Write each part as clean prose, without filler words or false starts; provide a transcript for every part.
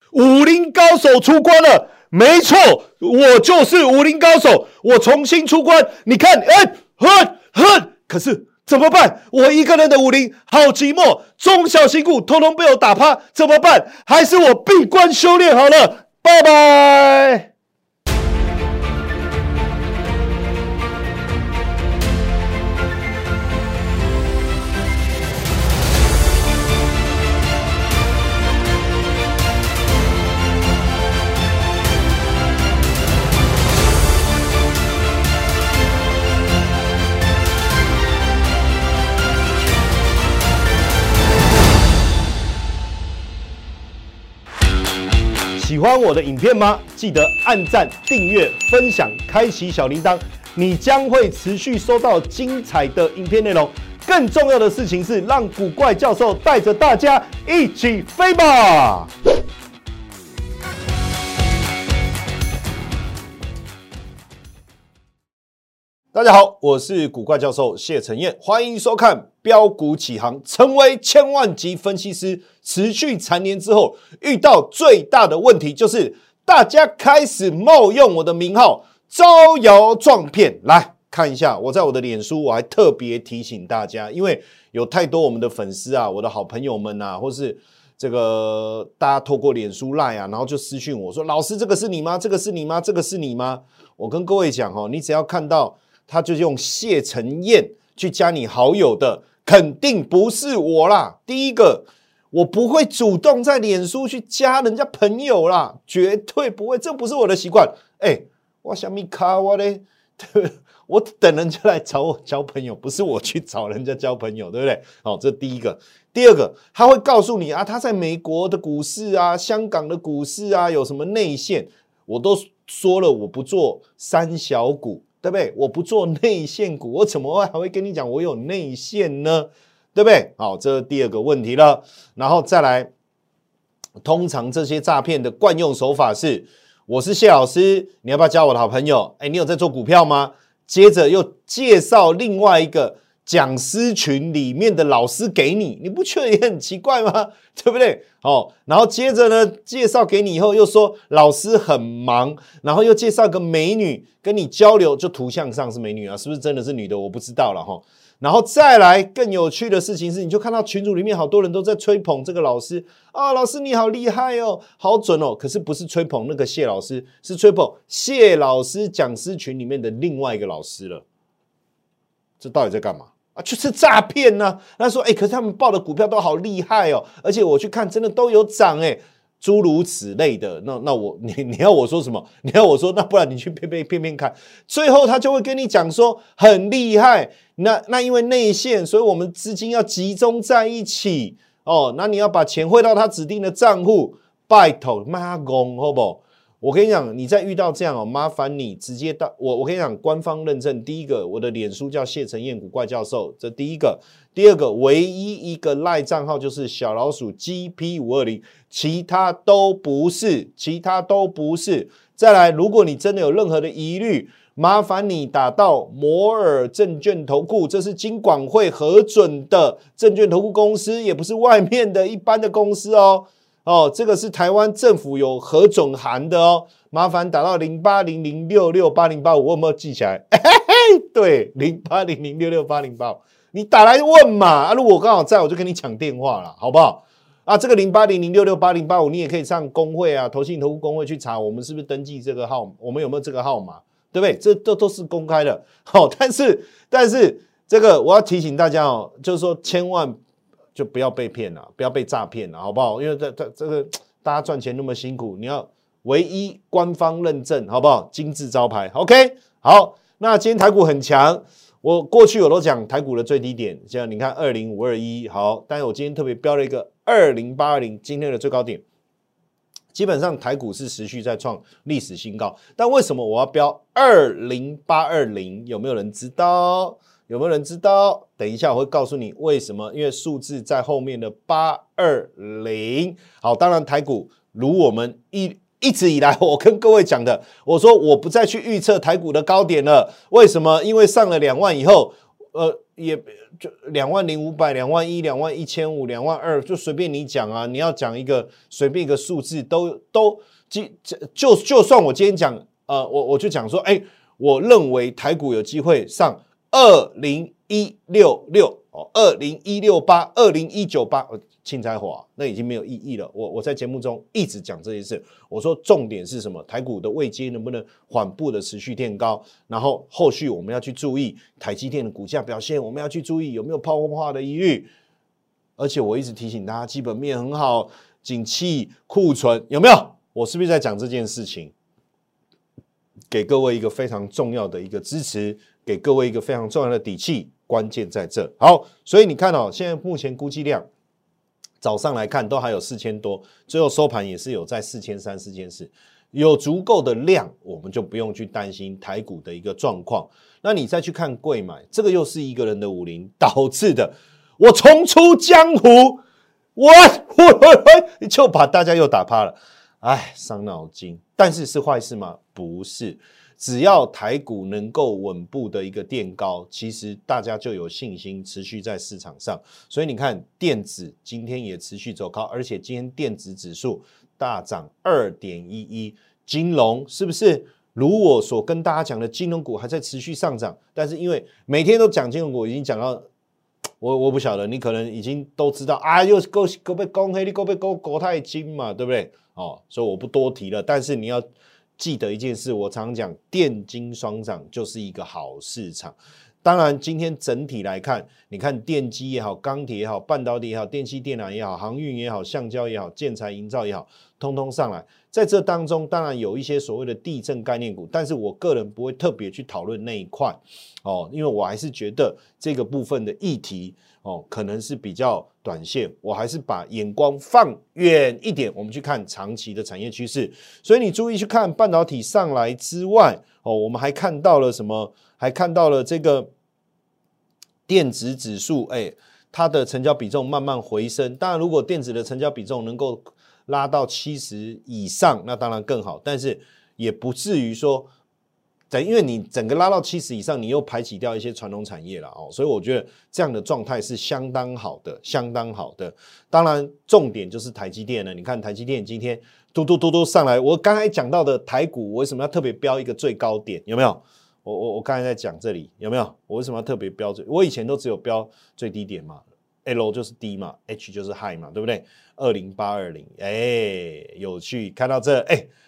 武林高手出关了。没错，我就是武林高手，我重新出关。你看，可是怎么办？我一个人的武林好寂寞，中小型股统统被我打趴，怎么办？还是我闭关修炼好了，拜拜。喜欢我的影片吗？记得按赞、订阅、分享、开启小铃铛，你将会持续收到精彩的影片内容。更重要的事情是，让古怪教授带着大家一起飞吧！大家好，我是古怪教授谢承彦，欢迎收看标股起航，成为千万级分析师。持续蝉联之后，遇到最大的问题就是大家开始冒用我的名号，招摇撞骗。来看一下，我在我的脸书，我还特别提醒大家，因为有太多我们的粉丝啊，我的好朋友们啊，或是这个大家透过脸书 LINE 啊，然后就私讯我说：“老师，这个是你吗？这个是你吗？这个是你吗？”我跟各位讲哦，你只要看到他就用谢承彦去加你好友的，肯定不是我啦。第一个，我不会主动在脸书去加人家朋友啦，绝对不会，这不是我的习惯。我什么卡我嘞？我等人家来找我交朋友，不是我去找人家交朋友，对不对？好，这第一个。第二个，他会告诉你啊，他在美国的股市啊、香港的股市啊有什么内线，我都说了，我不做三小股。对不对？我不做内线股，我怎么还会跟你讲我有内线呢？对不对？好，这是第二个问题了。然后再来，通常这些诈骗的惯用手法是：我是谢老师，你要不要加我的好朋友？你有在做股票吗？接着又介绍另外一个讲师群里面的老师给你，你不觉得也很奇怪吗？对不对？然后接着呢，介绍给你以后又说老师很忙，然后又介绍个美女跟你交流，就图像上是美女啊，是不是真的是女的我不知道了齁。然后再来更有趣的事情是，你就看到群组里面好多人都在吹捧这个老师啊，老师你好厉害哦，好准哦。可是不是吹捧那个谢老师，是吹捧谢老师讲师群里面的另外一个老师了。这到底在干嘛？就是诈骗呢。他说可是他们报的股票都好厉害哦，而且我去看真的都有涨诸如此类的。那你要我说什么？你要我说那不然你去骗看。最后他就会跟你讲说很厉害，那因为内线，所以我们资金要集中在一起那你要把钱汇到他指定的账户，拜托妈公好不好？我跟你讲，你再遇到这样麻烦你直接到我跟你讲，官方认证，第一个，我的脸书叫谢承彦古怪教授，这第一个；第二个，唯一一个赖账号就是小老鼠 GP520，其他都不是。再来，如果你真的有任何的疑虑，麻烦你打到摩尔证券投顾，这是金管会核准的证券投顾公司，也不是外面的一般的公司这个是台湾政府有核准函的麻烦打到0800668085，我有没有记起来？对，0800668085，你打来问嘛如果我刚好在，我就跟你抢电话了，好不好？这个0800668085，你也可以上公会啊，投信投顾公会去查，我们是不是登记这个号，我们有没有这个号码，对不对？这都是公开的。但是这个我要提醒大家就是说千万就不要被骗了，不要被诈骗了，好不好？因为这个大家赚钱那么辛苦，你要唯一官方认证，好不好？金字招牌 ，OK？ 好，那今天台股很强，过去我都讲台股的最低点，像你看20521，好，但是我今天特别标了一个20820，今天的最高点。基本上台股是持续在创历史新高，但为什么我要标20820？有没有人知道？等一下我会告诉你为什么，因为数字在后面的820。好，当然台股如我们一直以来我跟各位讲的，我说我不再去预测台股的高点了。为什么？因为上了2万以后， 也就20500、21000、21500、22000，就随便你讲啊。你要讲一个随便一个数字，就算我今天讲，我就讲说，我认为台股有机会上20166哦，20168、20198，钦差华那已经没有意义了。我在节目中一直讲这件事，我说重点是什么？台股的位阶能不能缓步的持续垫高？然后后续我们要去注意台积电的股价表现，我们要去注意有没有泡沫化的疑虑。而且我一直提醒大家，基本面很好，景气、库存有没有？我是不是在讲这件事情？给各位一个非常重要的一个支持，给各位一个非常重要的底气，关键在这。好，所以你看现在目前估计量早上来看都还有4000多，最后收盘也是有在4300、4400，有足够的量，我们就不用去担心台股的一个状况。那你再去看贵买，这个又是一个人的50导致的，我重出江湖，我就把大家又打趴了。伤脑筋，但是是坏事吗？不是，只要台股能够稳步的一个垫高，其实大家就有信心持续在市场上。所以你看，电子今天也持续走高，而且今天电子指数大涨2.11，金融是不是如我所跟大家讲的，金融股还在持续上涨？但是因为每天都讲金融股，已经讲到。我不晓得，你可能已经都知道又被攻黑，你被攻国泰金嘛，对不对？所以我不多提了。但是你要记得一件事，我常讲，电金双涨就是一个好市场。当然，今天整体来看，你看电机也好，钢铁也好，半导体也好，电气电缆也好，航运也好，橡胶也好，建材营造也好，通通上来。在这当中，当然有一些所谓的地震概念股，但是我个人不会特别去讨论那一块因为我还是觉得这个部分的议题可能是比较短线，我还是把眼光放远一点，我们去看长期的产业趋势。所以你注意去看半导体上来之外我们还看到了什么？还看到了这个电子指数，它的成交比重慢慢回升。当然，如果电子的成交比重能够拉到70以上，那当然更好。但是也不至于说，因为你整个拉到70以上，你又排挤掉一些传统产业了所以我觉得这样的状态是相当好的，相当好的。当然，重点就是台积电了。你看台积电今天嘟上来，我刚才讲到的台股，我为什么要特别标一个最高点？有没有？我刚才在讲这里有没有？我为什么要特别标我以前都只有标最低点嘛 ，L 就是低嘛 ，H 就是 high 嘛，对不对？20820，有趣，看到这，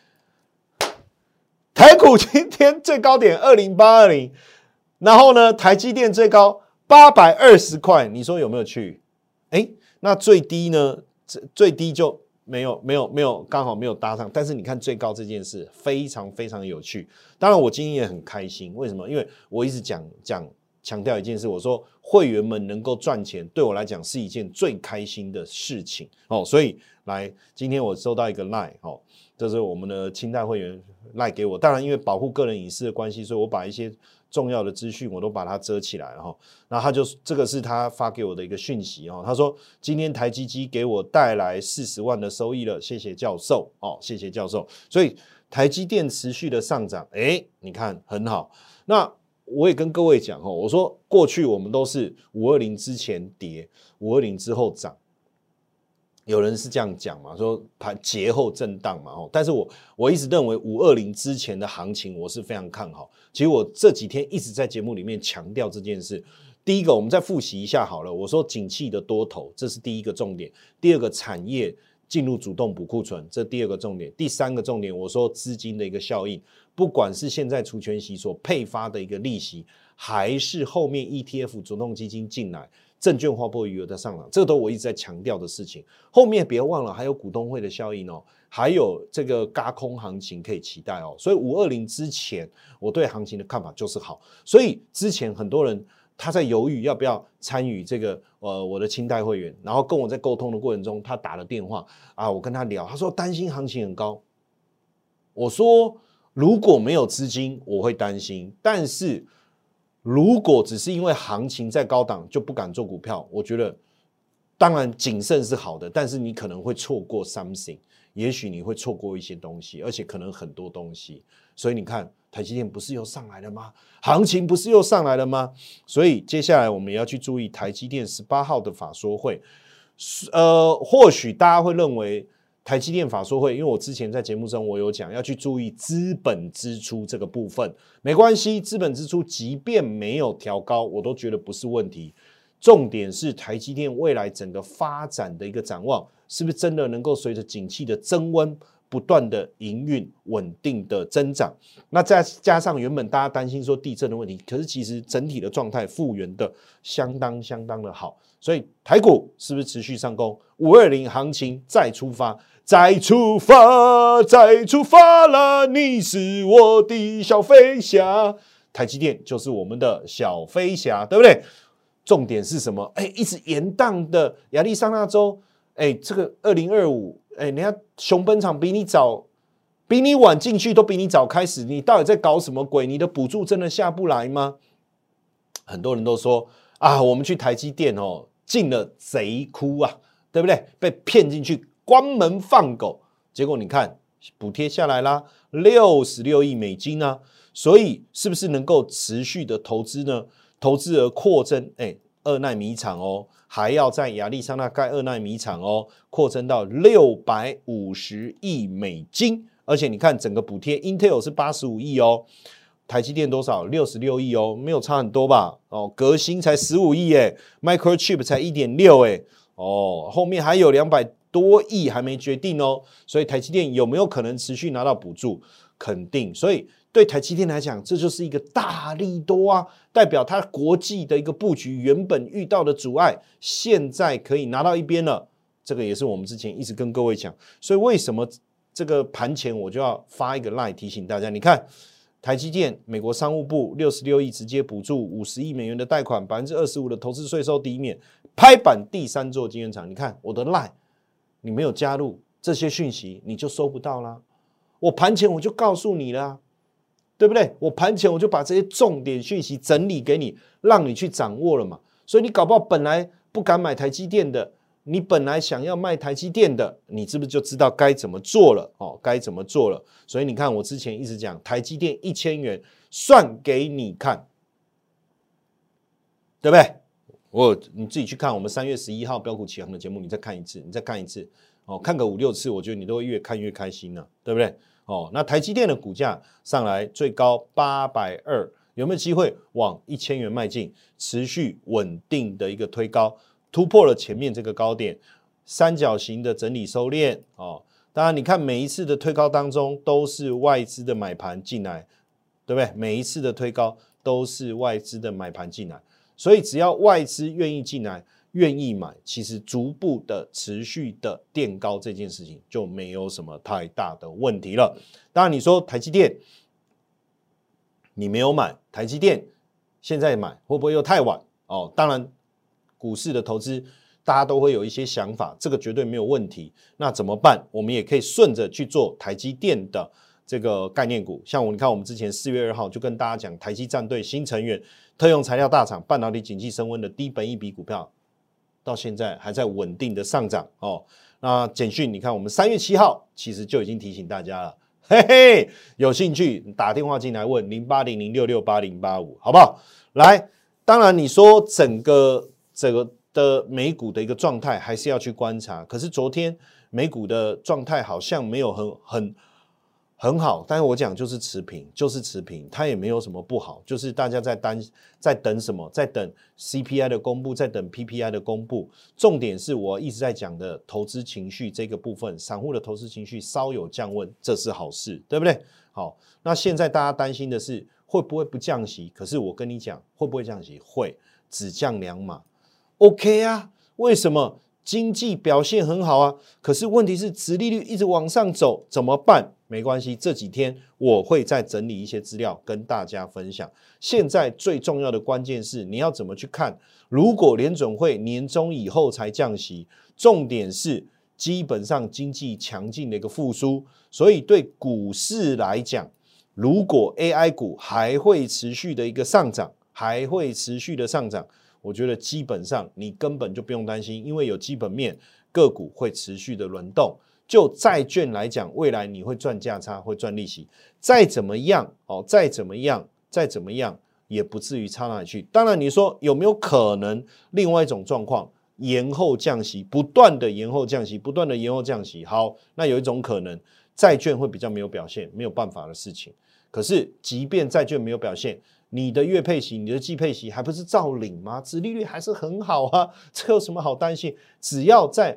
台股今天最高点20820，然后呢，台积电最高820块，你说有没有去？那最低呢？最低就没有，刚好没有搭上。但是你看最高这件事非常非常有趣。当然我今天也很开心，为什么？因为我一直强调一件事，我说会员们能够赚钱，对我来讲是一件最开心的事情所以来，今天我收到一个 LINE 这是我们的清代会员 LINE 给我。当然因为保护个人隐私的关系，所以我把一些重要的资讯我都把它遮起来了然后这个是他发给我的一个讯息他说今天台积机给我带来40万的收益了，谢谢教授谢谢教授。所以台积电持续的上涨，你看很好。那我也跟各位讲我说过去我们都是520之前跌，520之后涨。有人是这样讲嘛，说节后震荡嘛但是我一直认为520之前的行情我是非常看好。其实我这几天一直在节目里面强调这件事。第一个，我们再复习一下好了，我说景气的多头，这是第一个重点。第二个，产业进入主动补库存，这第二个重点。第三个重点，我说资金的一个效应，不管是现在除权息所配发的一个利息，还是后面 ETF 主动基金进来，证券划拨余额的上涨，这个都我一直在强调的事情。后面别忘了还有股东会的效应还有这个軋空行情可以期待所以520之前我对行情的看法就是好。所以之前很多人他在犹豫要不要参与这个我的清代会员，然后跟我在沟通的过程中，他打了电话我跟他聊，他说担心行情很高。我说如果没有资金我会担心，但是如果只是因为行情在高档就不敢做股票，我觉得当然谨慎是好的，但是你可能会错过 something。 也许你会错过一些东西，而且可能很多东西。所以你看，台积电不是又上来了吗？行情不是又上来了吗？所以接下来我们也要去注意台积电18号的法说会。或许大家会认为台积电法说会，因为我之前在节目中我有讲要去注意资本支出这个部分，没关系，资本支出即便没有调高，我都觉得不是问题。重点是台积电未来整个发展的一个展望，是不是真的能够随着景气的增温，不断的营运稳定的增长？那再加上原本大家担心说地震的问题，可是其实整体的状态复原的相当的好，所以台股是不是持续上攻？520行情再出发，再出发，再出发了！你是我的小飞侠，台积电就是我们的小飞侠，对不对？重点是什么？一直延宕的亚利桑那州，这个2025，人家熊本厂比你早、比你晚进去，都比你早开始，你到底在搞什么鬼？你的补助真的下不来吗？很多人都说啊，我们去台积电进了贼窟啊，对不对？被骗进去，关门放狗。结果你看，补贴下来啦，66亿美金啊，所以是不是能够持续的投资呢？投资额扩增，2奈米厂还要在亚利桑那盖2奈米厂扩增到650亿美金，而且你看整个补贴 ，Intel 是85亿台积电多少？66亿没有差很多吧？革新才15亿，Microchip 才1.6后面还有200多亿还没决定所以台积电有没有可能持续拿到补助？肯定，所以对台积电来讲，这就是一个大利多啊，代表它国际的一个布局原本遇到的阻碍，现在可以拿到一边了。这个也是我们之前一直跟各位讲，所以为什么这个盘前我就要发一个 LINE 提醒大家？你看台积电，美国商务部66亿直接补助50亿美元的贷款，25%的投资税收抵免，拍板第3座晶圆厂。你看我的 LINE， 你没有加入这些讯息，你就收不到啦。我盘前我就告诉你了，对不对？我盘前我就把这些重点讯息整理给你，让你去掌握了嘛。所以你搞不好本来不敢买台积电的，你本来想要卖台积电的，你是不是就知道该怎么做了？该怎么做了？所以你看，我之前一直讲台积电1000元算给你看，对不对？你自己去看我们3月11号标股起航的节目，你再看一次，看个5、6次，我觉得你都会越看越开心了，对不对？那台积电的股价上来最高820，有没有机会往1000元迈进，持续稳定的一个推高，突破了前面这个高点，三角形的整理收敛当然你看每一次的推高当中都是外资的买盘进来，对不对？每一次的推高都是外资的买盘进来，所以只要外资愿意进来，愿意买，其实逐步的持续的垫高这件事情就没有什么太大的问题了。当然你说台积电你没有买，台积电现在买会不会又太晚当然股市的投资大家都会有一些想法，这个绝对没有问题。那怎么办？我们也可以顺着去做台积电的这个概念股，像你看我们之前4月2号就跟大家讲台积战队、新成员、特用材料大厂、半导体景气升温的低本益比股票，到现在还在稳定的上涨那简讯你看我们3月7号其实就已经提醒大家了，嘿嘿，有兴趣打电话进来问0800668085，好不好？来，当然你说整个的美股的一个状态还是要去观察，可是昨天美股的状态好像没有很好，但是我讲就是持平，它也没有什么不好，就是大家在等什么？在等 CPI 的公布，在等 PPI 的公布。重点是我一直在讲的投资情绪这个部分，散户的投资情绪稍有降温，这是好事，对不对？好，那现在大家担心的是会不会不降息？可是我跟你讲，会不会降息？会，只降2码 ，OK 啊？为什么？经济表现很好啊，可是问题是殖利率一直往上走，怎么办？没关系，这几天我会再整理一些资料跟大家分享。现在最重要的关键是你要怎么去看，如果联准会年中以后才降息，重点是基本上经济强劲的一个复苏，所以对股市来讲，如果 AI 股还会持续的一个上涨，我觉得基本上你根本就不用担心，因为有基本面，个股会持续的轮动。 就债券来讲，未来你会赚价差，会赚利息，再怎么样再怎么样也不至于差哪里去。当然你说有没有可能另外一种状况，延后降息，不断的延后降息，好，那有一种可能债券会比较没有表现，没有办法的事情。可是即便债券没有表现，你的月配息、你的季配息还不是照领吗？殖利率还是很好啊，这有什么好担心？只要在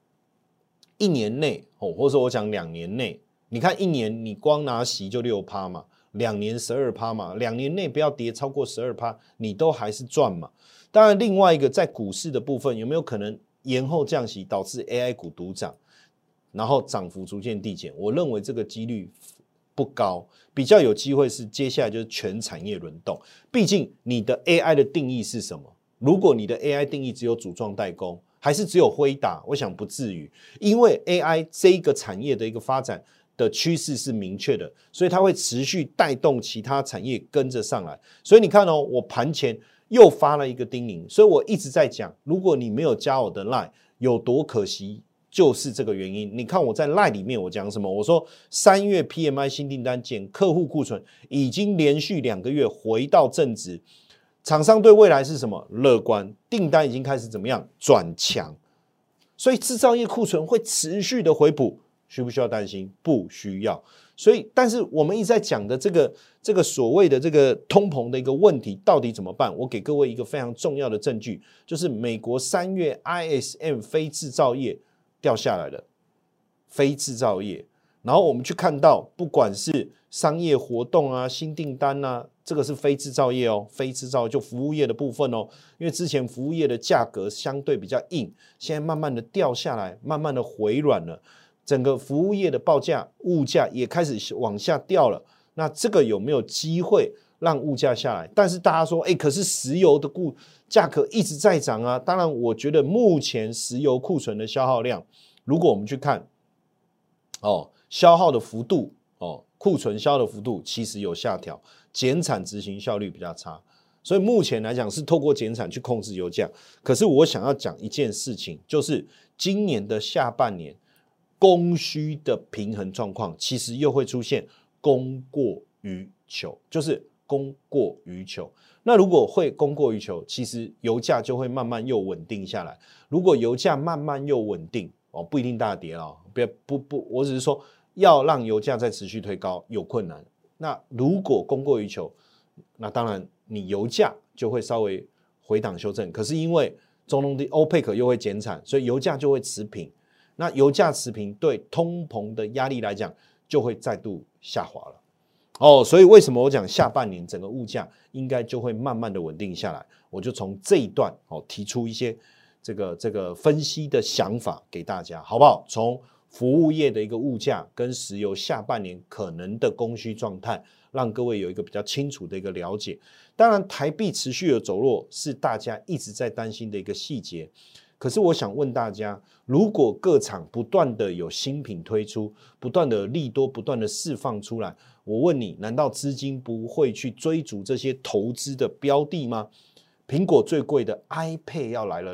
1年内或者说我讲2年内，你看1年你光拿息就6%嘛，2年12%嘛，2年内不要跌超过12%，你都还是赚嘛。当然，另外一个在股市的部分，有没有可能延后降息导致 AI 股独涨，然后涨幅逐渐递减？我认为这个几率不高，比较有机会是接下来就是全产业轮动。毕竟你的 AI 的定义是什么？如果你的 AI 定义只有组装代工，还是只有辉达？我想不至于，因为 AI 这一个产业的一个发展的趋势是明确的，所以它会持续带动其他产业跟着上来。所以你看我盘前又发了一个叮咛，所以我一直在讲，如果你没有加我的 LINE， 有多可惜，就是这个原因。你看我在 LINE 里面我讲什么？我说3月 PMI 新订单减客户库存已经连续2个月回到正值，厂商对未来是什么？乐观，订单已经开始怎么样？转强，所以制造业库存会持续的回补，需不需要担心？不需要。所以，但是我们一直在讲的这个所谓的这个通膨的一个问题，到底怎么办？我给各位一个非常重要的证据，就是美国3月 ISM 非制造业掉下来了，非制造业。然后我们去看到，不管是商业活动啊、新订单啊，这个是非制造业非制造业就服务业的部分因为之前服务业的价格相对比较硬，现在慢慢的掉下来，慢慢的回软了。整个服务业的报价、物价也开始往下掉了，那这个有没有机会让物价下来？但是大家说，可是石油的价格一直在涨啊。当然，我觉得目前石油库存的消耗量，如果我们去看，消耗的幅度，库存消耗的幅度其实有下调，减产执行效率比较差，所以目前来讲是透过减产去控制油价。可是我想要讲一件事情，就是今年的下半年，供需的平衡状况其实又会出现供过于求，就是供过于求。那如果会供过于求，其实油价就会慢慢又稳定下来。如果油价慢慢又稳定，不一定大跌了，我只是说要让油价再持续推高有困难。那如果供过于求，那当然你油价就会稍微回档修正。可是因为中东的 OPEC 又会减产，所以油价就会持平。那油价持平对通膨的压力来讲就会再度下滑了所以为什么我讲下半年整个物价应该就会慢慢的稳定下来，我就从这一段提出一些这个分析的想法给大家，好不好？从服务业的一个物价跟石油下半年可能的供需状态，让各位有一个比较清楚的一个了解。当然台币持续的走弱是大家一直在担心的一个细节，可是我想问大家，如果各厂不断的有新品推出，不断的利多不断的释放出来，我问你，难道资金不会去追逐这些投资的标的吗？苹果最贵的 iPad 要来了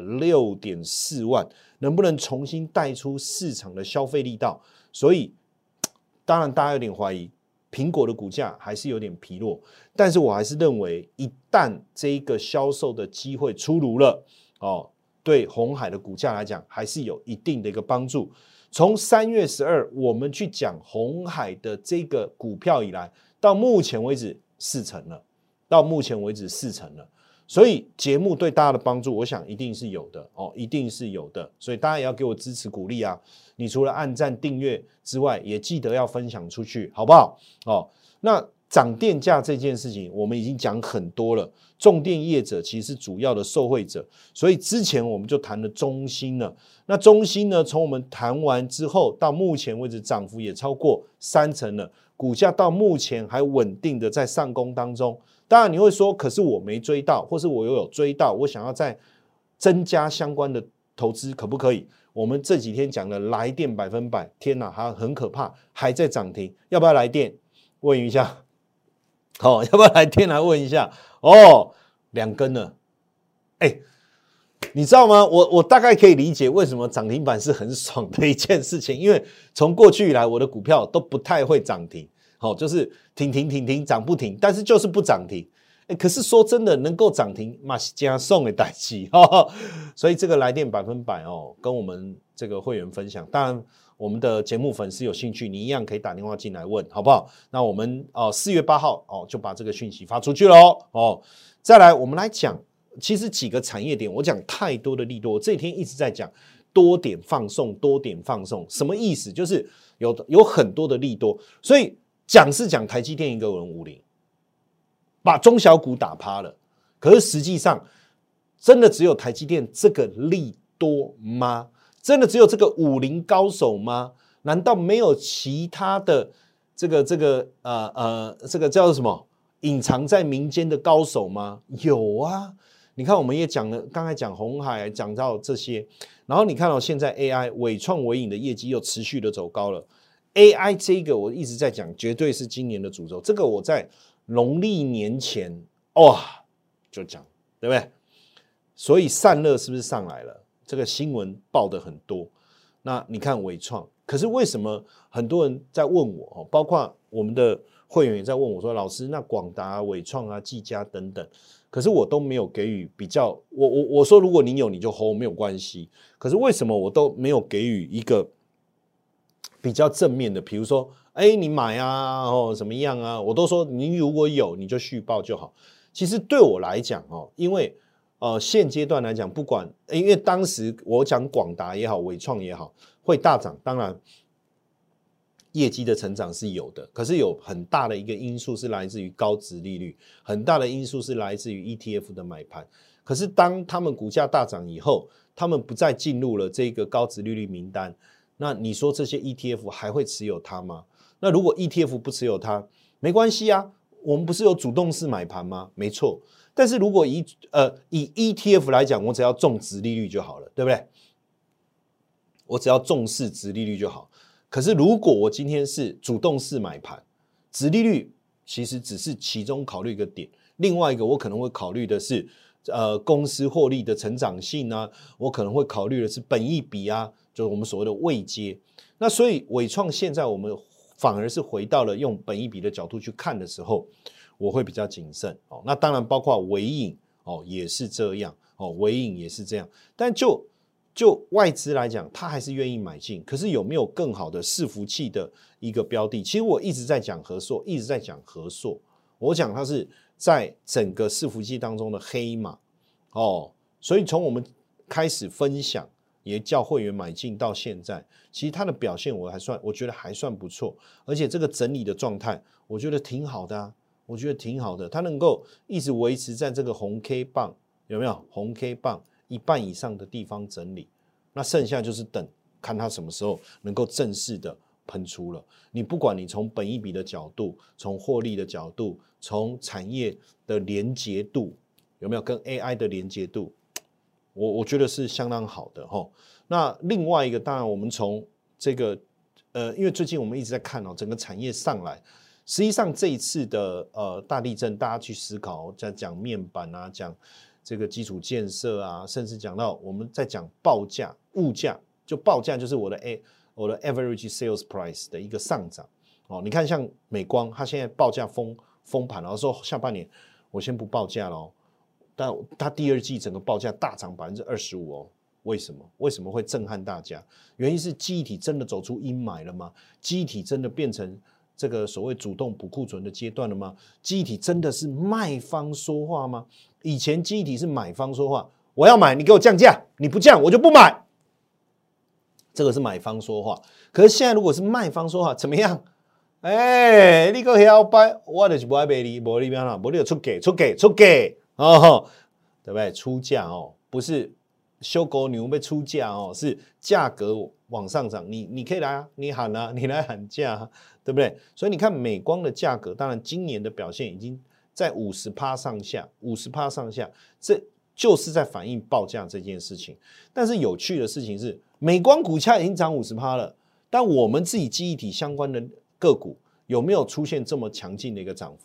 6.4 万，能不能重新带出市场的消费力道？所以当然大家有点怀疑苹果的股价还是有点疲弱，但是我还是认为一旦这一个销售的机会出炉了对鸿海的股价来讲还是有一定的一个帮助。从3月12我们去讲鸿海的这个股票以来，到目前为止4成了，所以节目对大家的帮助我想一定是有的一定是有的，所以大家也要给我支持鼓励啊！你除了按赞订阅之外，也记得要分享出去，好不好？那涨电价这件事情我们已经讲很多了，重电业者其实是主要的受惠者，所以之前我们就谈了中兴了。那中兴呢，从我们谈完之后到目前为止涨幅也超过3成了，股价到目前还稳定的在上攻当中。当然你会说，可是我没追到，或是我又有追到，我想要再增加相关的投资，可不可以？我们这几天讲的来电100%，天哪，还很可怕，还在涨停，要不要来电？问一下。要不要来电来问一下？2根了， 你知道吗？我大概可以理解为什么涨停板是很爽的一件事情，因为从过去以来我的股票都不太会涨停，就是停涨不停，但是就是不涨停。可是说真的，能够涨停嘛是加送的代志，所以这个来电100%跟我们这个会员分享。当然，我们的节目粉丝有兴趣，你一样可以打电话进来问，好不好？那我们4月8号就把这个讯息发出去喽。再来，我们来讲，其实几个产业点，我讲太多的利多，我这几天一直在讲多点放送，多点放送，什么意思？就是有很多的利多，所以讲是讲台积电一个人50。把中小股打趴了，可是实际上真的只有台积电这个利多吗？真的只有这个50高手吗？难道没有其他的这个叫做什么隐藏在民间的高手吗？有啊，你看我们也讲了，刚才讲鸿海，讲到这些，然后你看到现在 AI 伟创伟影的业绩又持续的走高了 ，AI 这个我一直在讲，绝对是今年的主轴，这个我在农历年前就讲，对不对？所以散热是不是上来了？这个新闻报的很多。那你看伟创，可是为什么很多人在问我，包括我们的会员也在问我说，老师，那广达、伟创啊、技嘉等等，可是我都没有给予比较。我说如果你有你就 hold 没有关系。可是为什么我都没有给予一个比较正面的？比如说，你买啊，怎么样啊？我都说你如果有你就续报就好。其实对我来讲因为现阶段来讲，不管因为当时我讲广达也好，伟创也好，会大涨，当然业绩的成长是有的，可是有很大的一个因素是来自于高殖利率，很大的因素是来自于 ETF 的买盘。可是当他们股价大涨以后，他们不再进入了这个高殖利率名单，那你说这些 ETF 还会持有它吗？那如果 ETF 不持有它，没关系啊，我们不是有主动式买盘吗？没错。但是如果以 ETF 来讲，我只要重殖利率就好了，对不对？我只要重视殖利率就好。可是如果我今天是主动式买盘，殖利率其实只是其中考虑一个点，另外一个我可能会考虑的是公司获利的成长性啊，我可能会考虑的是本益比啊，就是我们所谓的位阶。那所以伟创现在我们反而是回到了用本益比的角度去看的时候，我会比较谨慎那当然包括伟影也是这样伟影也是这样，但就外资来讲，他还是愿意买进。可是有没有更好的伺服器的一个标的？其实我一直在讲和硕，一直在讲和硕，我讲它是在整个伺服器当中的黑马所以从我们开始分享，也叫会员买进到现在，其实它的表现我觉得还算不错，而且这个整理的状态，我觉得挺好的啊。我觉得挺好的，它能够一直维持在这个红 K 棒，有没有红 K 棒一半以上的地方整理？那剩下就是等看它什么时候能够正式的喷出了。你不管你从本益比的角度，从获利的角度，从产业的连结度，有没有跟 AI 的连结度？我觉得是相当好的那另外一个，当然我们从这个因为最近我们一直在看整个产业上来。实际上这一次的大地震，大家去思考，在讲面板啊，讲这个基础建设啊，甚至讲到我们在讲报价、物价，就报价就是我的 average sales price 的一个上涨你看像美光，它现在报价封盘，然后说下半年我先不报价咯，但它第二季整个报价大涨25%为什么？为什么会震撼大家？原因是记忆体真的走出阴霾了吗？记忆体真的变成这个所谓主动补库存的阶段了吗？记忆体真的是卖方说话吗？以前记忆体是买方说话，我要买你给我降价，你不降我就不买，这个是买方说话。可是现在如果是卖方说话，怎么样？你个摇摆，我就是不爱卖你，没你边啦，没你就出价对不对？出价不是修狗牛被出价是价格往上涨，你可以来啊，你喊啊，你来喊价对不对？所以你看美光的价格，当然今年的表现已经在50%上下，50%上下，这就是在反映报价这件事情。但是有趣的事情是，美光股价已经涨50%了，但我们自己记忆体相关的个股有没有出现这么强劲的一个涨幅？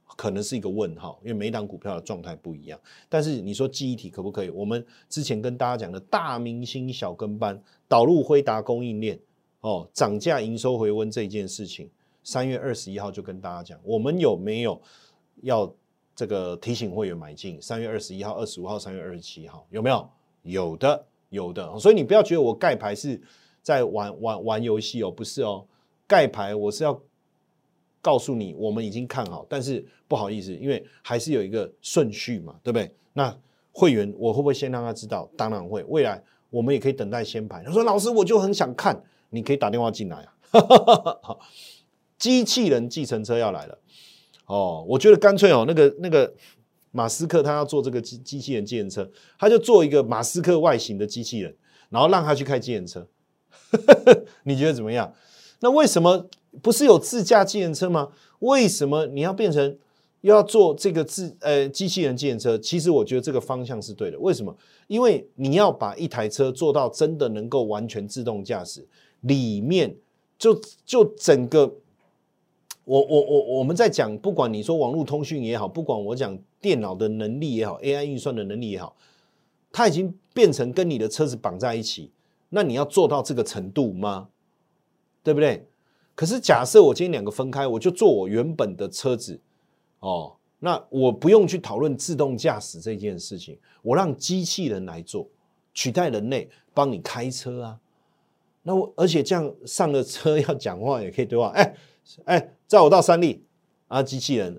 可能是一个问号，因为每一档股票的状态不一样。但是你说记忆体可不可以？我们之前跟大家讲的大明星小跟班导入辉达供应链涨价营收回温这件事情，3月21号就跟大家讲，我们有没有要这个提醒会员买进？3月21号、25号、3月27号有没有？有的，有的。所以你不要觉得我盖牌是在玩游戏不是盖牌我是要告诉你我们已经看好，但是不好意思，因为还是有一个顺序嘛，对不对？那会员我会不会先让他知道？当然会，未来我们也可以等待先排。他说老师我就很想看，你可以打电话进来啊。机器人计程车要来了我觉得干脆那个马斯克他要做这个机器人计程车，他就做一个马斯克外形的机器人，然后让他去开计程车。你觉得怎么样？那为什么不是有自驾计程车吗？为什么你要变成要做这个机器人计程车？其实我觉得这个方向是对的。为什么？因为你要把一台车做到真的能够完全自动驾驶，里面就整个我们在讲，不管你说网络通讯也好，不管我讲电脑的能力也好 ，AI 运算的能力也好，它已经变成跟你的车子绑在一起。那你要做到这个程度吗？对不对？可是假设我今天两个分开，我就做我原本的车子那我不用去讨论自动驾驶这件事情，我让机器人来做，取代人类帮你开车啊。那而且这样上了车要讲话也可以对话，载我到3立啊，机器人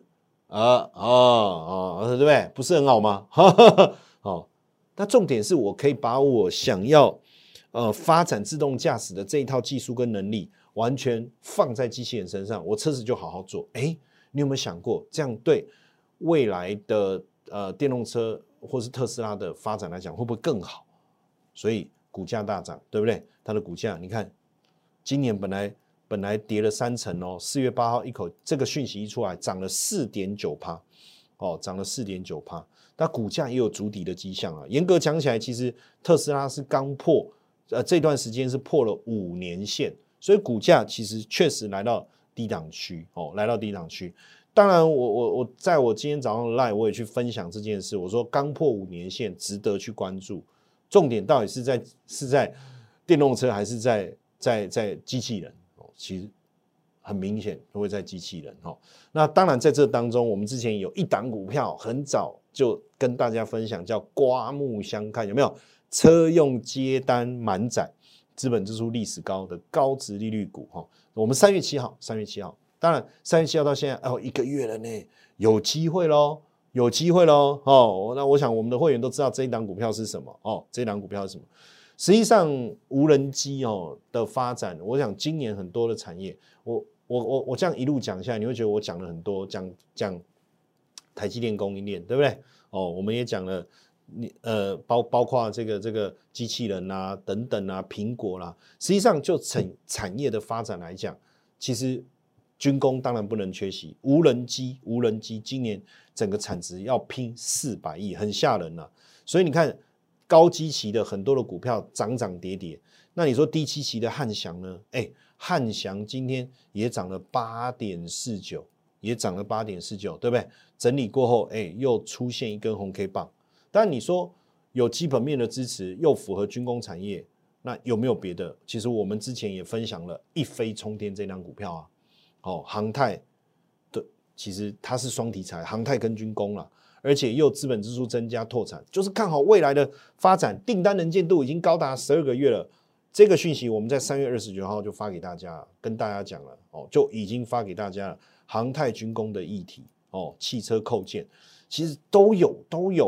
对不对？不是很好吗？那重点是我可以把我想要发展自动驾驶的这一套技术跟能力完全放在机器人身上，我车子就好好做。你有没有想过这样对未来的电动车或是特斯拉的发展来讲会不会更好？所以股价大涨，对不对？它的股价你看今年本来跌了3成，4月8号一口这个讯息一出来涨了 4.9%， 涨了 4.9%， 那股价也有筑底的迹象啊。严格讲起来，其实特斯拉是刚破这段时间是破了5年线，所以股价其实确实来到低档区来到低档区。当然我在我今天早上的 LINE 我也去分享这件事，我说刚破5年线值得去关注，重点到底是在电动车还是在机器人其实很明显都会在机器人那当然在这当中，我们之前有一档股票很早就跟大家分享，叫刮目相看，有没有？车用接单满载，资本支出历史高的高殖利率股我们3月7号，当然3月7号到现在1个月了呢，有机会咯那我想我们的会员都知道这一档股票是什么这一档股票是什么？实际上无人机的发展，我想今年很多的产业，我这样一路讲下来，你会觉得我讲了很多，讲台积电供应链，对不对？我们也讲了包括这个机器人啊等等啊，苹果啦，实际上就产业的发展来讲，其实军工当然不能缺席，无人机今年整个产值要拼400亿，很吓人啊。所以你看高基期的很多的股票涨跌跌，那你说低基期的汉翔呢？汉翔今天也涨了 8.49%， 对不对？整理过后又出现一根红 K 棒。但你说有基本面的支持，又符合军工产业，那有没有别的？其实我们之前也分享了一飞冲天这张股票航太的其实它是双题材，航太跟军工啦，而且又资本支出增加拓产，就是看好未来的发展，订单能见度已经高达12个月了。这个讯息我们在3月29号就发给大家，跟大家讲了就已经发给大家了。航太军工的议题汽车扣件其实都有。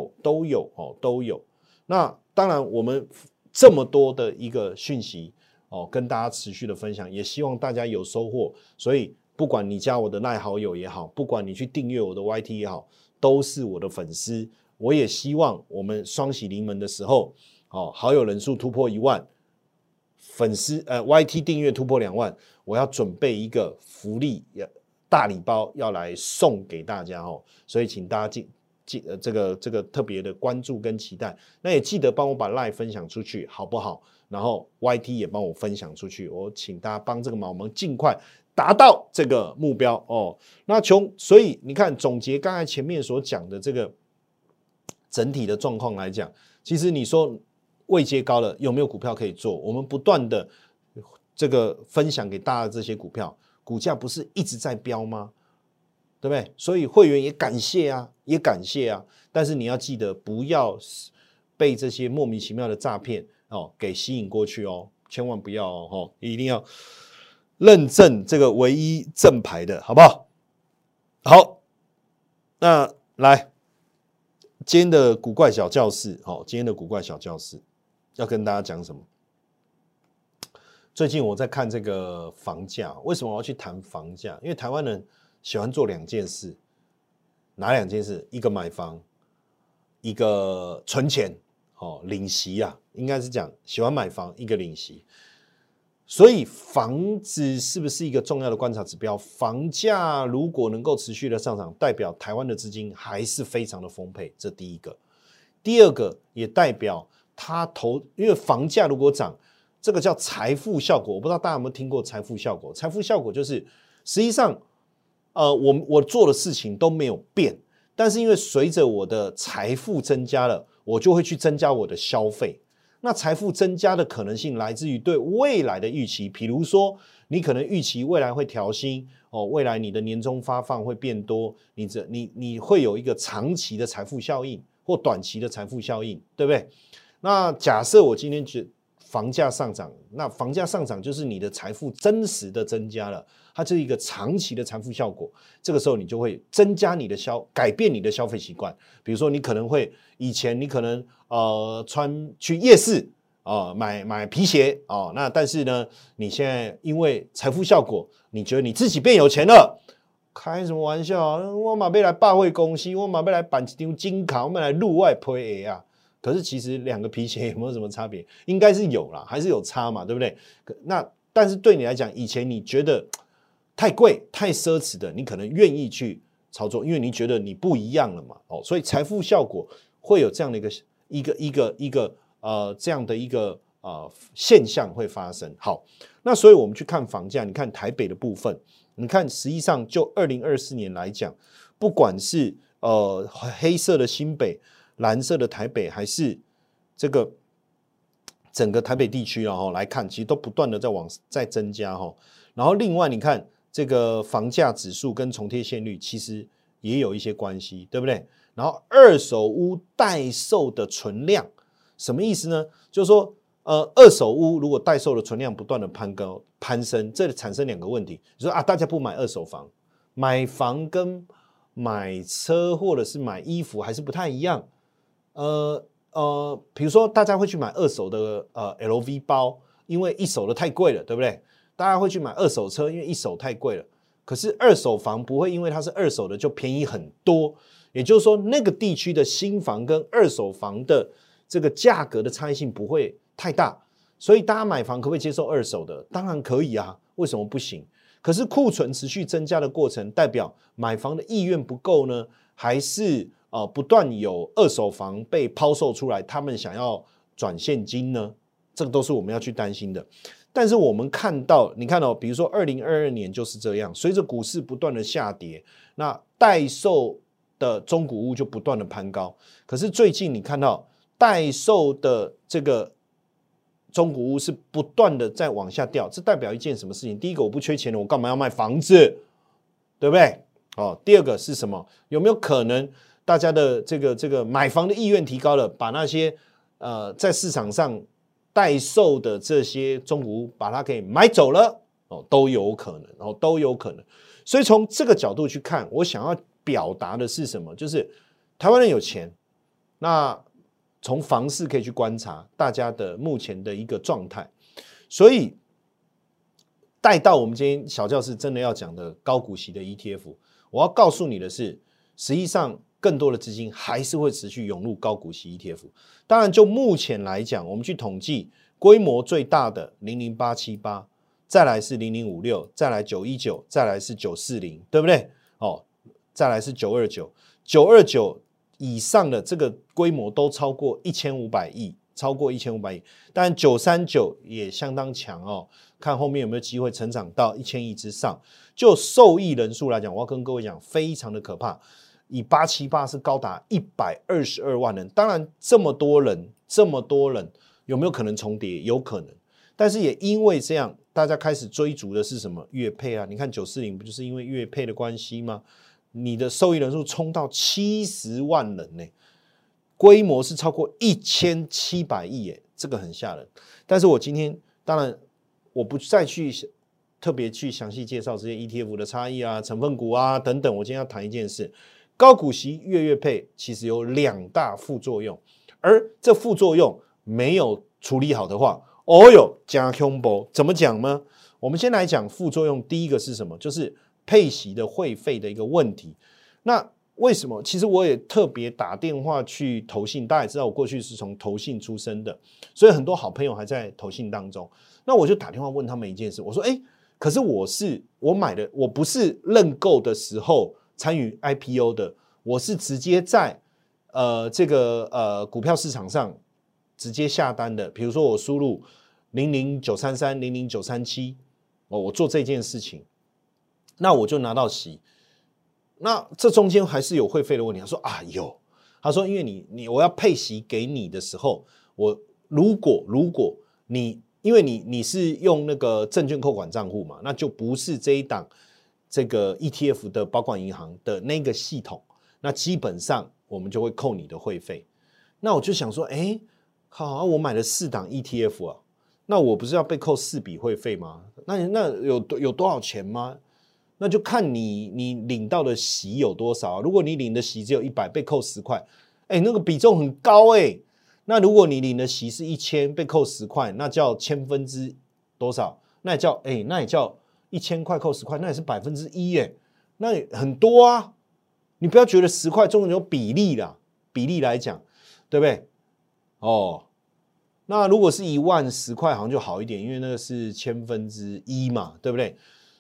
那当然我们这么多的一个讯息跟大家持续的分享，也希望大家有收获。所以不管你加我的LINE好友也好，不管你去订阅我的 YT 也好，都是我的粉丝。我也希望我们双喜临门的时候好友人数突破1万，粉丝YT 订阅突破2万，我要准备一个福利大礼包要来送给大家所以请大家这个特别的关注跟期待。那也记得帮我把 LINE 分享出去好不好？然后 YT 也帮我分享出去，我请大家帮这个忙，我们尽快达到这个目标哦。那所以你看，总结刚才前面所讲的这个整体的状况来讲，其实你说位阶高了，有没有股票可以做？我们不断的这个分享给大家的这些股票，股价不是一直在飙吗？对不对？所以会员也感谢啊，也感谢啊。但是你要记得，不要被这些莫名其妙的诈骗给吸引过去哦，千万不要哦，一定要认证这个唯一正牌的，好不好？好，那来今天的古怪小教室，今天的古怪小教室要跟大家讲什么？最近我在看这个房价，为什么我要去谈房价？因为台湾人喜欢做2件事，哪2件事？一个买房，一个存钱，领息啊，应该是讲喜欢买房，一个领息。所以房子是不是一个重要的观察指标？房价如果能够持续的上涨，代表台湾的资金还是非常的丰沛，这第一个。第二个也代表因为房价如果涨，这个叫财富效果。我不知道大家有没有听过财富效果？财富效果就是实际上，我做的事情都没有变，但是因为随着我的财富增加了，我就会去增加我的消费。那财富增加的可能性来自于对未来的预期，比如说你可能预期未来会调薪未来你的年终发放会变多，你会有一个长期的财富效应或短期的财富效应，对不对？那假设我今天房价上涨，那房价上涨就是你的财富真实的增加了，它是一个长期的财富效果。这个时候你就会增加改变你的消费习惯。比如说你可能会以前你可能去夜市买皮鞋那但是呢，你现在因为财富效果，你觉得你自己变有钱了。开什么玩笑我马上来霸会公司，我马上来办一张金卡，我们来入外配啊。可是其实2个皮鞋有没有什么差别？应该是有啦，还是有差嘛，对不对？那但是对你来讲，以前你觉得太贵、太奢侈的，你可能愿意去操作，因为你觉得你不一样了嘛。所以财富效果会有这样的这样的一个现象会发生。好，那所以我们去看房价，你看台北的部分，你看实际上就2024年来讲，不管是黑色的新北、蓝色的台北，还是这个整个台北地区来看，其实都不断的在增加然后另外你看这个房价指数跟重贴现率其实也有一些关系，对不对？然后二手屋待售的存量什么意思呢？就是说二手屋如果待售的存量不断的攀升，这产生2个问题，就是说大家不买二手房，买房跟买车或者是买衣服还是不太一样。比如说大家会去买二手的LV 包，因为一手的太贵了，对不对？大家会去买二手车，因为一手太贵了。可是二手房不会因为它是二手的就便宜很多，也就是说那个地区的新房跟二手房的这个价格的差异性不会太大，所以大家买房可不可以接受二手的？当然可以啊，为什么不行？可是库存持续增加的过程，代表买房的意愿不够呢？还是不断有二手房被抛售出来，他们想要转现金呢？这个都是我们要去担心的。但是我们看到，你看比如说2022年就是这样，随着股市不断的下跌，那待售的中古屋就不断的攀高。可是最近你看到待售的这个中古屋是不断的在往下掉，这代表一件什么事情？第一个，我不缺钱了，我干嘛要卖房子？对不对？第二个是什么？有没有可能大家的这个买房的意愿提高了，把那些在市场上待售的这些中古屋把它给买走了？都有可能，都有可能。所以从这个角度去看，我想要表达的是什么？就是台湾人有钱，那从房市可以去观察大家的目前的一个状态。所以带到我们今天小教室真的要讲的高股息的 ETF， 我要告诉你的是，实际上更多的资金还是会持续涌入高股息 ETF。 当然就目前来讲，我们去统计规模最大的00878，再来是0056，再来919，再来是940，对不对？再来是929以上的这个规模都超过1500亿超过1500亿，但939也相当强哦，看后面有没有机会成长到1000亿之上。就受益人数来讲，我要跟各位讲，非常的可怕。以878是高达122万人，当然这么多人有没有可能重叠？有可能，但是也因为这样，大家开始追逐的是什么？月配啊！你看940不就是因为月配的关系吗？你的受益人数冲到70万人呢，规模是超过1700亿耶，这个很吓人。但是我今天当然我不再去特别去详细介绍这些 ETF 的差异啊、成分股啊等等。我今天要谈一件事。高股息月配其实有2大副作用，而这副作用没有处理好的话，哦哟，加恐怖。怎么讲呢？我们先来讲副作用。第一个是什么？就是配息的会费的一个问题。那为什么？其实我也特别打电话去投信，大家也知道我过去是从投信出身的，所以很多好朋友还在投信当中。那我就打电话问他们一件事，我说：可是我买的，我不是认购的时候参与 IPO 的，我是直接在这个股票市场上直接下单的。比如说我输入00933、00937，我做这件事情，那我就拿到息。那这中间还是有会费的问题。他说有，他说因为我要配息给你的时候，如果因为你是用那个证券扣款账户嘛，那就不是这一档这个 ETF 的保管银行的那个系统，那基本上我们就会扣你的会费。那我就想说，靠，我买了4档 ETF 啊，那我不是要被扣4笔会费吗？那有多少钱吗？那就看你领到的息有多少。如果你领的息只有100，被扣10块，那个比重很高那如果你领的息是1000，被扣10块，那叫千分之多少？那也叫1000块扣10块，那也是1%那也很多啊。你不要觉得10块中有比例啦，比例来讲，对不对？那如果是1万10块好像就好一点，因为那个是1/1000嘛，对不对？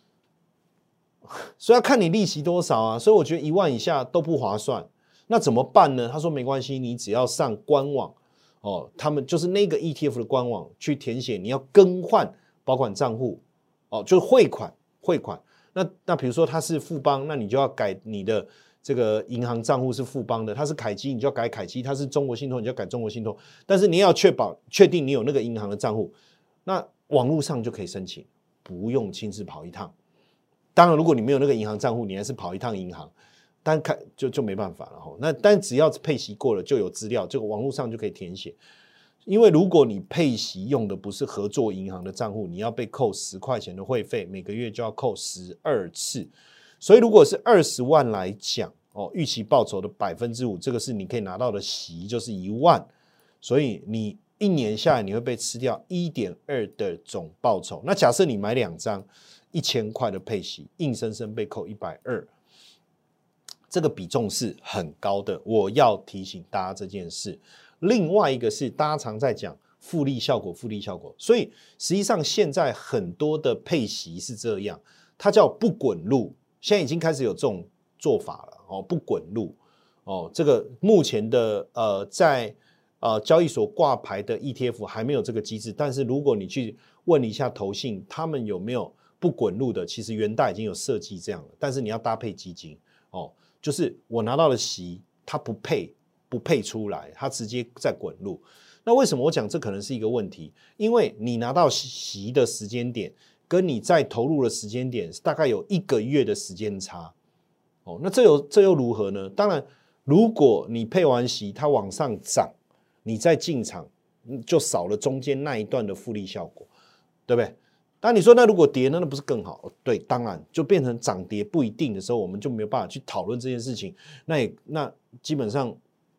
所以要看你利息多少啊。所以我觉得1万以下都不划算。那怎么办呢？他说没关系，你只要上官网他们就是那个 ETF 的官网去填写你要更换保管账户就是汇款。那比如说它是富邦，那你就要改你的这个银行账户是富邦的，它是凯基你就要改凯基，它是中国信托你就要改中国信托。但是你要确定你有那个银行的账户，那网络上就可以申请，不用亲自跑一趟。当然如果你没有那个银行账户，你还是跑一趟银行，但就没办法了但只要配息过了就有资料，这个网络上就可以填写。因为如果你配息用的不是合作银行的账户，你要被扣10块钱的会费，每个月就要扣12次。所以如果是20万来讲预期报酬的5%，这个是你可以拿到的息，就是1万。所以你1年下来你会被吃掉 1.2 的总报酬。那假设你买2张1000块的配息，硬生生被扣120，这个比重是很高的，我要提醒大家这件事。另外一个是大家常在讲复利效果，所以实际上现在很多的配息是这样，它叫不滚入，现在已经开始有这种做法了不滚入这个目前的在交易所挂牌的 ETF 还没有这个机制，但是如果你去问一下投信，他们有没有不滚入的，其实元大已经有设计这样了，但是你要搭配基金就是我拿到的息它不配出来，它直接再滚入。那为什么我讲这可能是一个问题？因为你拿到息的时间点跟你在投入的时间点大概有1个月的时间差那这又如何呢？当然如果你配完息它往上涨，你再进场就少了中间那一段的复利效果，对不对？但你说那如果跌呢，那不是更好？对，当然就变成涨跌不一定的时候，我们就没有办法去讨论这件事情。那基本上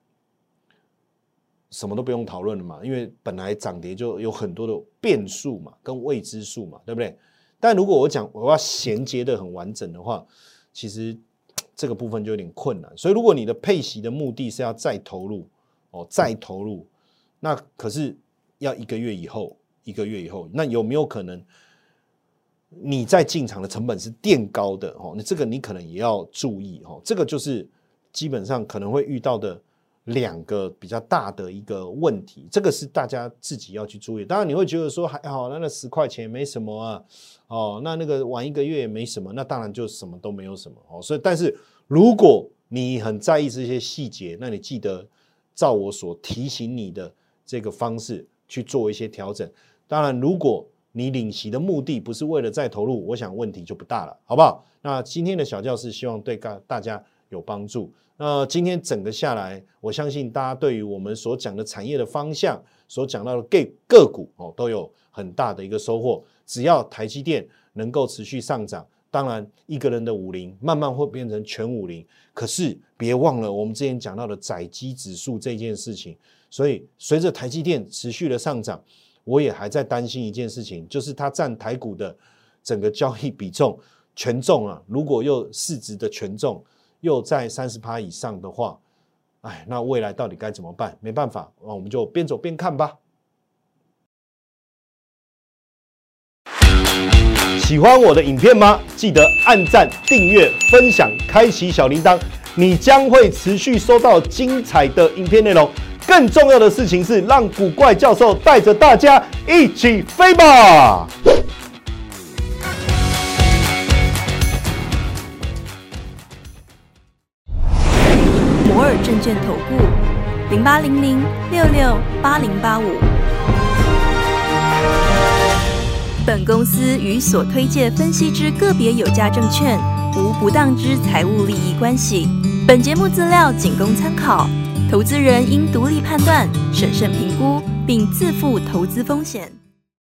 什么都不用讨论了嘛，因为本来涨跌就有很多的变数嘛，跟未知数嘛，对不对？但如果我要衔接的很完整的话，其实这个部分就有点困难。所以如果你的配息的目的是要再投入那可是要1个月以后，那有没有可能你在进场的成本是垫高的这个你可能也要注意这个就是基本上可能会遇到的 2个比较大的一个问题，这个是大家自己要去注意。当然你会觉得说还好，那10块钱也没什么啊，那个晚1个月也没什么，那当然就什么都没有什么所以但是如果你很在意这些细节，那你记得照我所提醒你的这个方式去做一些调整。当然如果你领息的目的不是为了再投入，我想问题就不大了，好不好？那今天的小教室希望对大家有帮助。那今天整个下来，我相信大家对于我们所讲的产业的方向，所讲到的个股都有很大的一个收获。只要台积电能够持续上涨，当然一个人的50慢慢会变成全50，可是别忘了我们之前讲到的载机指数这件事情。所以随着台积电持续的上涨，我也还在担心一件事情，就是它占台股的整个交易比重权重啊，如果又市值的权重又在30%以上的话，那未来到底该怎么办？没办法，我们就边走边看吧。喜欢我的影片吗？记得按赞、订阅、分享、开启小铃铛，你将会持续收到精彩的影片内容。更重要的事情是，让古怪教授带着大家一起飞吧！ 摩尔证券投顾0800668085。本公司与所推介分析之个别有价证券无不当之财务利益关系。本节目资料仅供参考，投资人应独立判断、审慎评估，并自负投资风险。